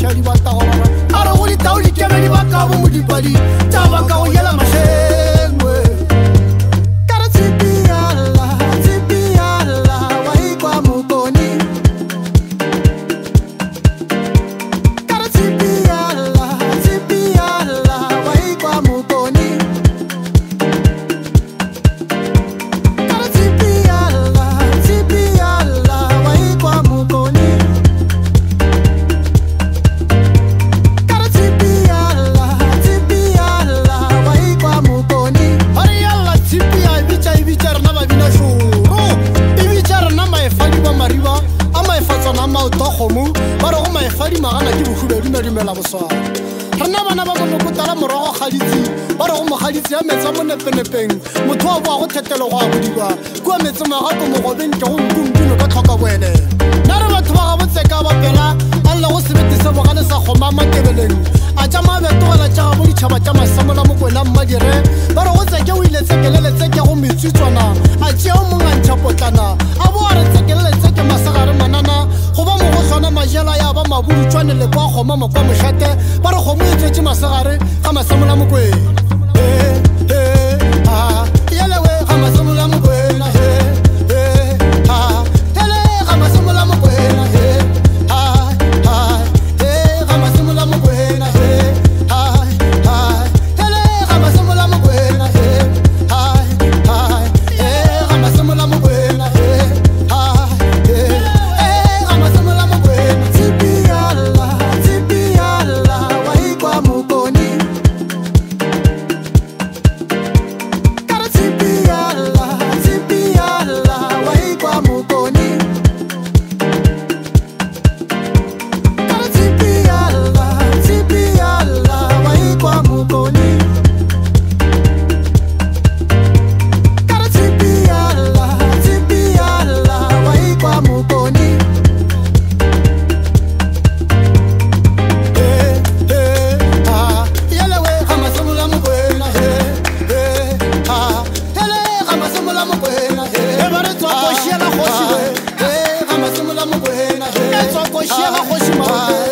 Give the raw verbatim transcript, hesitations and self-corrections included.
di bata go bara a re go di tao di kemedi ba ka bo modipadi tsa ba ka go yela mashengwe ka re tshipi yalla tshipi yalla wa ikwa mokoni ka re tshipi yalla tshipi yalla wa ikwa mokoni ka re tshipi yalla tshipi yalla wa ikwa mokoni ka re tshipi yalla tshipi yalla wa ikwa mokoni hore yalla tshipi ya bitsa ibitsa rena ba bina shoro ibitsa rena maefadi ba mariba a maefatsana ma utokgomo ba re go maefadi magana ke bohubedu medumela boswa rena bana ba monokotala morago kgaditsi ba re go mogaditsi ya metsa mo nepenepeng motho wa boa go thetelo go a bodiba kua metse magato mogobeng ke go nkumpino ka tlhoka boele na re batho ba gabotseka ba pela a lle go sebetise bogale sa kgoma makebeleng a tša mabetogela tša gabo ditšhaba tša masamola mokwena mmadire ba re go tseke o ile tsekeleletseke go metsutswana a tšeo mongantšha potlana a bo a re tsekeleletseke masagare manana go ba mo go swana majela ya ba maburutswane le kwa kgoma mokwa mošate ba re kgomo e tswetse masagare ga masamola mokwena yelewe ga masamola mokwena Shela